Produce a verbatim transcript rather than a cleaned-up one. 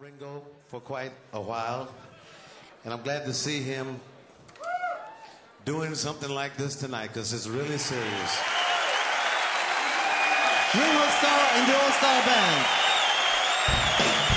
Ringo for quite a while, and I'm glad to see him doing something like this tonight because it's really serious. Ringo Starr and the All-Star Band.